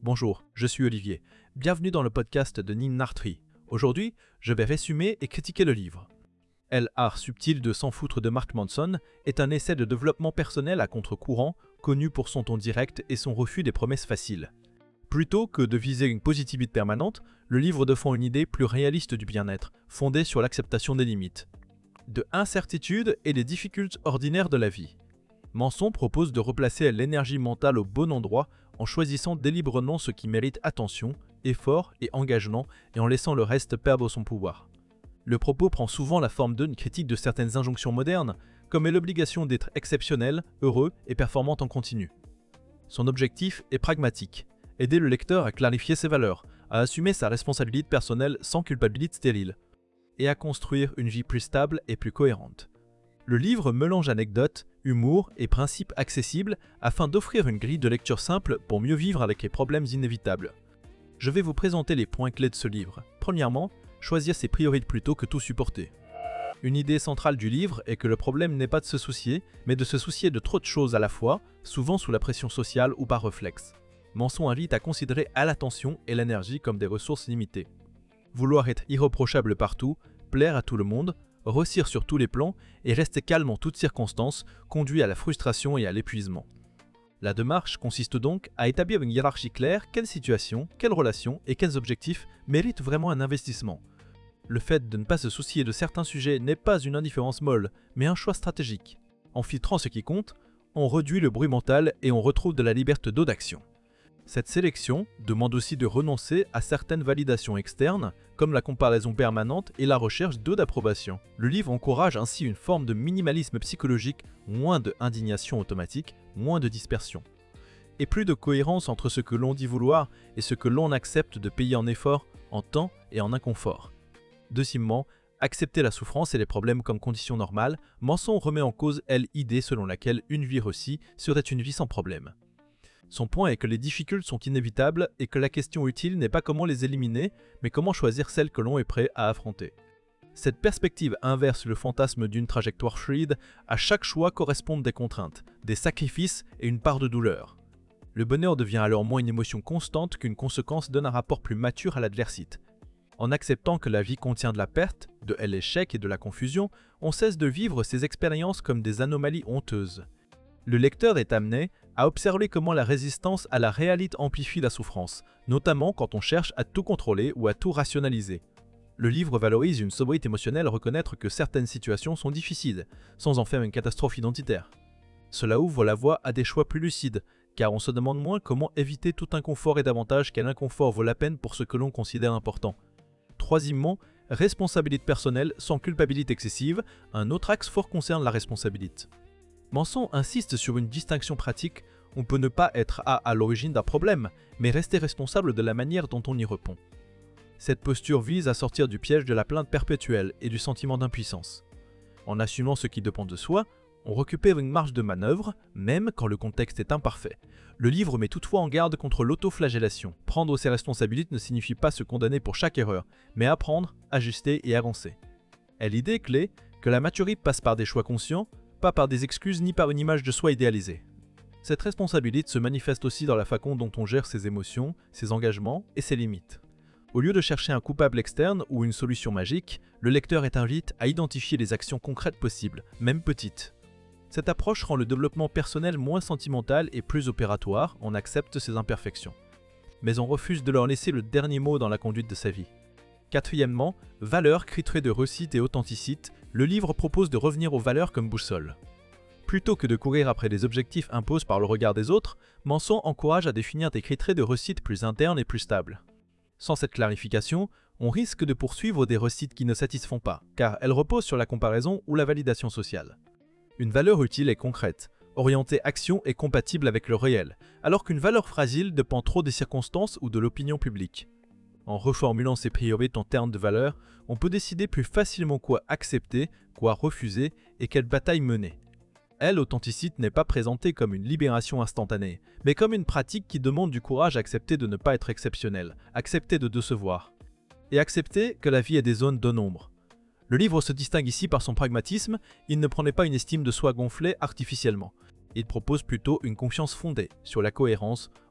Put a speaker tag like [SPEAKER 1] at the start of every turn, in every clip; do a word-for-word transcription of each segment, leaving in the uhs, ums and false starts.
[SPEAKER 1] Bonjour, je suis Olivier. Bienvenue dans le podcast de Nin Nartri. Aujourd'hui, je vais résumer et critiquer le livre. L'art subtil de s'en foutre de Mark Manson est un essai de développement personnel à contre-courant, connu pour son ton direct et son refus des promesses faciles. Plutôt que de viser une positivité permanente, le livre défend une idée plus réaliste du bien-être, fondée sur l'acceptation des limites, de incertitudes et des difficultés ordinaires de la vie. Manson propose de replacer l'énergie mentale au bon endroit en choisissant délibérément ce qui mérite attention, effort et engagement et en laissant le reste perdre son pouvoir. Le propos prend souvent la forme d'une critique de certaines injonctions modernes, comme est l'obligation d'être exceptionnel, heureux et performant en continu. Son objectif est pragmatique, aider le lecteur à clarifier ses valeurs, à assumer sa responsabilité personnelle sans culpabilité stérile, et à construire une vie plus stable et plus cohérente. Le livre mélange anecdotes, humour et principes accessibles afin d'offrir une grille de lecture simple pour mieux vivre avec les problèmes inévitables. Je vais vous présenter les points clés de ce livre. Premièrement, choisir ses priorités plutôt que tout supporter. Une idée centrale du livre est que le problème n'est pas de se soucier, mais de se soucier de trop de choses à la fois, souvent sous la pression sociale ou par réflexe. Manson invite à considérer à l'attention et l'énergie comme des ressources limitées. Vouloir être irréprochable partout, plaire à tout le monde, réussir sur tous les plans et rester calme en toutes circonstances conduit à la frustration et à l'épuisement. La démarche consiste donc à établir une hiérarchie claire, quelles situations, quelles relations et quels objectifs méritent vraiment un investissement. Le fait de ne pas se soucier de certains sujets n'est pas une indifférence molle, mais un choix stratégique. En filtrant ce qui compte, on réduit le bruit mental et on retrouve de la liberté d'action. Cette sélection demande aussi de renoncer à certaines validations externes, comme la comparaison permanente et la recherche d'eux d'approbation. Le livre encourage ainsi une forme de minimalisme psychologique, moins de indignation automatique, moins de dispersion, et plus de cohérence entre ce que l'on dit vouloir et ce que l'on accepte de payer en effort, en temps et en inconfort. Deuxièmement, accepter la souffrance et les problèmes comme condition normale, Manson remet en cause l'idée selon laquelle une vie réussie serait une vie sans problème. Son point est que les difficultés sont inévitables et que la question utile n'est pas comment les éliminer, mais comment choisir celles que l'on est prêt à affronter. Cette perspective inverse le fantasme d'une trajectoire fluide. À chaque choix correspondent des contraintes, des sacrifices et une part de douleur. Le bonheur devient alors moins une émotion constante qu'une conséquence d'un rapport plus mature à l'adversité. En acceptant que la vie contient de la perte, de l'échec et de la confusion, on cesse de vivre ces expériences comme des anomalies honteuses. Le lecteur est amené à observer comment la résistance à la réalité amplifie la souffrance, notamment quand on cherche à tout contrôler ou à tout rationaliser. Le livre valorise une sobriété émotionnelle à reconnaître que certaines situations sont difficiles, sans en faire une catastrophe identitaire. Cela ouvre la voie à des choix plus lucides, car on se demande moins comment éviter tout inconfort et davantage quel inconfort vaut la peine pour ce que l'on considère important. Troisièmement, responsabilité personnelle sans culpabilité excessive, un autre axe fort concerne la responsabilité. Manson insiste sur une distinction pratique, on peut ne pas être à, à l'origine d'un problème, mais rester responsable de la manière dont on y répond. Cette posture vise à sortir du piège de la plainte perpétuelle et du sentiment d'impuissance. En assumant ce qui dépend de soi, on récupère une marge de manœuvre, même quand le contexte est imparfait. Le livre met toutefois en garde contre l'autoflagellation. Prendre ses responsabilités ne signifie pas se condamner pour chaque erreur, mais apprendre, ajuster et avancer. Et l'idée clé que la maturité passe par des choix conscients, pas par des excuses ni par une image de soi idéalisée. Cette responsabilité se manifeste aussi dans la façon dont on gère ses émotions, ses engagements et ses limites. Au lieu de chercher un coupable externe ou une solution magique, le lecteur est invité à identifier les actions concrètes possibles, même petites. Cette approche rend le développement personnel moins sentimental et plus opératoire, on accepte ses imperfections. Mais on refuse de leur laisser le dernier mot dans la conduite de sa vie. Quatrièmement, valeurs, critères de réussite et authenticité, le livre propose de revenir aux valeurs comme boussole. Plutôt que de courir après des objectifs imposés par le regard des autres, Manson encourage à définir des critères de réussite plus internes et plus stables. Sans cette clarification, on risque de poursuivre des réussites qui ne satisfont pas, car elles reposent sur la comparaison ou la validation sociale. Une valeur utile est concrète, orientée action et compatible avec le réel, alors qu'une valeur fragile dépend trop des circonstances ou de l'opinion publique. En reformulant ses priorités en termes de valeurs, on peut décider plus facilement quoi accepter, quoi refuser et quelle bataille mener. Elle, l'authenticité n'est pas présentée comme une libération instantanée, mais comme une pratique qui demande du courage à accepter de ne pas être exceptionnel, accepter de décevoir, et accepter que la vie est des zones de nombre. Le livre se distingue ici par son pragmatisme, il ne prenait pas une estime de soi gonflée artificiellement. Il propose plutôt une confiance fondée sur la cohérence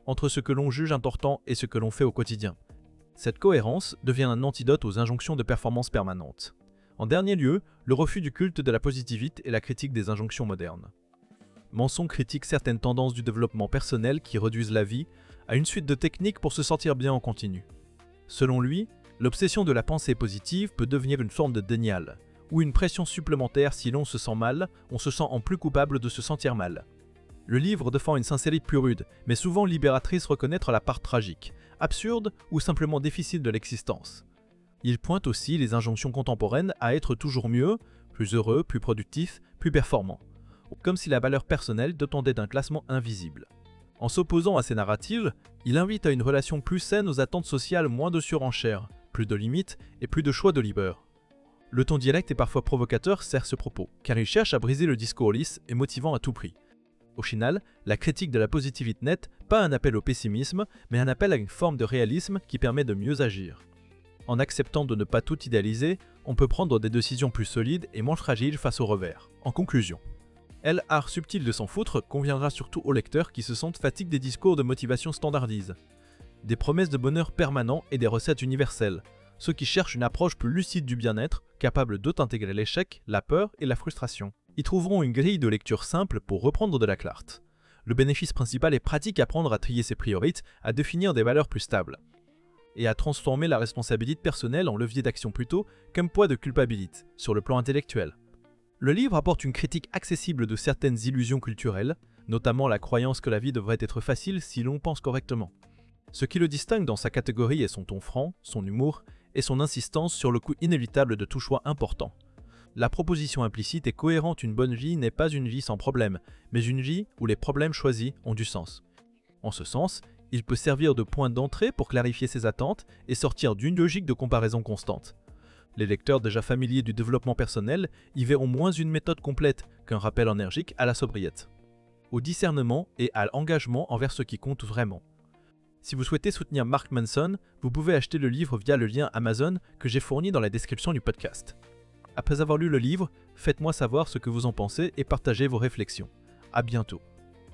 [SPEAKER 1] entre ce que l'on juge important et ce que l'on fait au quotidien. Cette cohérence devient un antidote aux injonctions de performance permanentes. En dernier lieu, le refus du culte de la positivité et la critique des injonctions modernes. Manson critique certaines tendances du développement personnel qui réduisent la vie à une suite de techniques pour se sentir bien en continu. Selon lui, l'obsession de la pensée positive peut devenir une forme de dénial, ou une pression supplémentaire si l'on se sent mal, on se sent en plus coupable de se sentir mal. Le livre défend une sincérité plus rude, mais souvent libératrice reconnaître la part tragique, absurde ou simplement difficile de l'existence. Il pointe aussi les injonctions contemporaines à être toujours mieux, plus heureux, plus productif, plus performant, comme si la valeur personnelle dépendait d'un classement invisible. En s'opposant à ces narratives, il invite à une relation plus saine aux attentes sociales, moins de surenchère, plus de limites et plus de choix de libre. Le ton dialecte et parfois provocateur sert ce propos, car il cherche à briser le discours lisse et motivant à tout prix. Au final, la critique de la positivité n'est pas un appel au pessimisme, mais un appel à une forme de réalisme qui permet de mieux agir. En acceptant de ne pas tout idéaliser, on peut prendre des décisions plus solides et moins fragiles face au revers. En conclusion, Elle, art subtil de s'en foutre conviendra surtout aux lecteurs qui se sentent fatigués des discours de motivation standardisés, des promesses de bonheur permanent et des recettes universelles, ceux qui cherchent une approche plus lucide du bien-être, capable d'intégrer l'échec, la peur et la frustration. Ils trouveront une grille de lecture simple pour reprendre de la clarté. Le bénéfice principal est pratique à apprendre à trier ses priorités, à définir des valeurs plus stables, et à transformer la responsabilité personnelle en levier d'action plutôt qu'un poids de culpabilité, sur le plan intellectuel. Le livre apporte une critique accessible de certaines illusions culturelles, notamment la croyance que la vie devrait être facile si l'on pense correctement. Ce qui le distingue dans sa catégorie est son ton franc, son humour et son insistance sur le coût inévitable de tout choix important. La proposition implicite est cohérente, une bonne vie n'est pas une vie sans problème, mais une vie où les problèmes choisis ont du sens. En ce sens, il peut servir de point d'entrée pour clarifier ses attentes et sortir d'une logique de comparaison constante. Les lecteurs déjà familiers du développement personnel y verront moins une méthode complète qu'un rappel énergique à la sobriété, au discernement et à l'engagement envers ce qui compte vraiment. Si vous souhaitez soutenir Mark Manson, vous pouvez acheter le livre via le lien Amazon que j'ai fourni dans la description du podcast. Après avoir lu le livre, faites-moi savoir ce que vous en pensez et partagez vos réflexions. À bientôt.